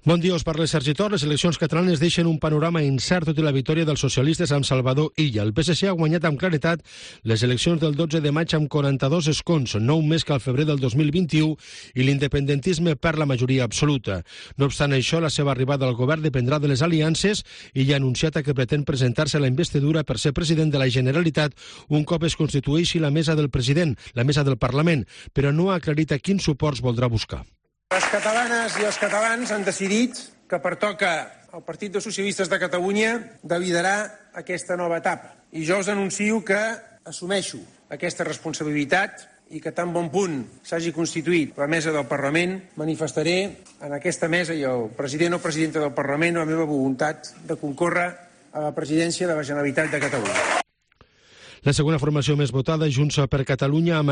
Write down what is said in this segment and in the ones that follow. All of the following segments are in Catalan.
Bon dia, us parla Sergi Tor. Les eleccions catalanes deixen un panorama incert tot i la victòria dels socialistes amb Salvador Illa. El PSC ha guanyat amb claretat les eleccions del 12 de maig amb 42 escons, 9 més que al febrer del 2021, i l'independentisme perd la majoria absoluta. No obstant això, la seva arribada al govern dependrà de les aliances i ja ha anunciat que pretén presentar-se a la investidura per ser president de la Generalitat un cop es constitueixi la mesa del president, la mesa del Parlament, però no ha aclarit a quins suports voldrà buscar. Les catalanes i els catalans han decidit que pertoca al Partit dels Socialistes de Catalunya de liderar aquesta nova etapa. I jo us anuncio que assumeixo aquesta responsabilitat i que tan bon punt s'hagi constituït la mesa del Parlament, manifestaré en aquesta mesa i el president o presidenta del Parlament la meva voluntat de concórrer a la presidència de la Generalitat de Catalunya. La segona formació més votada, Junts per Catalunya, amb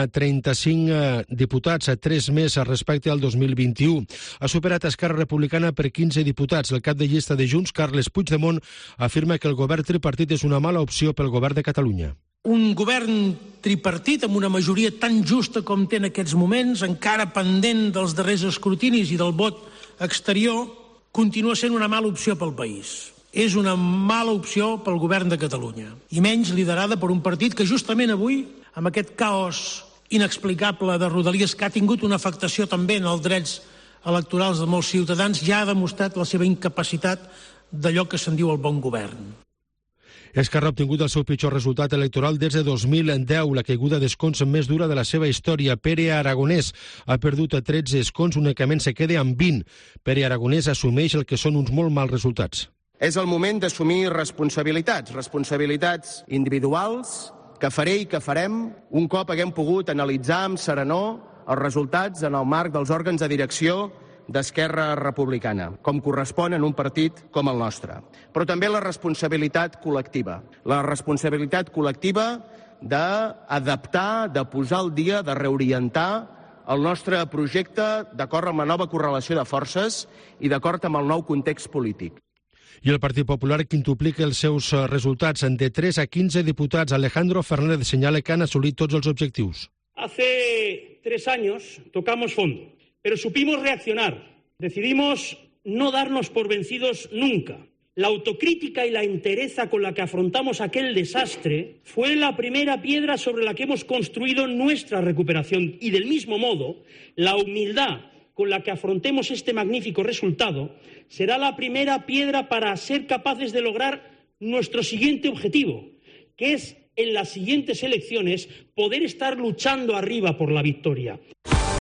35 diputats, 3 més respecte al 2021. Ha superat Esquerra Republicana per 15 diputats. El cap de llista de Junts, Carles Puigdemont, afirma que el govern tripartit és una mala opció pel govern de Catalunya. Un govern tripartit amb una majoria tan justa com té en aquests moments, encara pendent dels darrers escrutinis i del vot exterior, continua sent una mala opció pel país. És una mala opció pel govern de Catalunya, i menys liderada per un partit que justament avui, amb aquest caos inexplicable de Rodalies que ha tingut una afectació també en els drets electorals de molts ciutadans, ja ha demostrat la seva incapacitat d'allò que se'n diu el bon govern. Esquerra ha obtingut el seu pitjor resultat electoral des de 2010, la caiguda d'escons més dura de la seva història. Pere Aragonès ha perdut 13 escons, únicament se queda amb 20. Pere Aragonès assumeix el que són uns molt mals resultats. És el moment d'assumir responsabilitats individuals que faré i que farem un cop haguem pogut analitzar amb serenor els resultats en el marc dels òrgans de direcció d'Esquerra Republicana, com correspon en un partit com el nostre. Però també la responsabilitat col·lectiva d'adaptar, de posar al dia, de reorientar el nostre projecte d'acord amb la nova correlació de forces i d'acord amb el nou context polític. I el Partit Popular quintuplica els seus resultats. De 3 a 15 diputats, Alejandro Fernández senyala que han assolit tots els objectius. Hace 3 años tocamos fondo, pero supimos reaccionar. Decidimos no darnos por vencidos nunca. La autocrítica y la entereza con la que afrontamos aquel desastre fue la primera piedra sobre la que hemos construido nuestra recuperación. Y del mismo modo, la humildad con la que afrontemos este magnífico resultado será la primera piedra para ser capaces de lograr nuestro siguiente objetivo, que es en las siguientes elecciones poder estar luchando arriba por la victoria.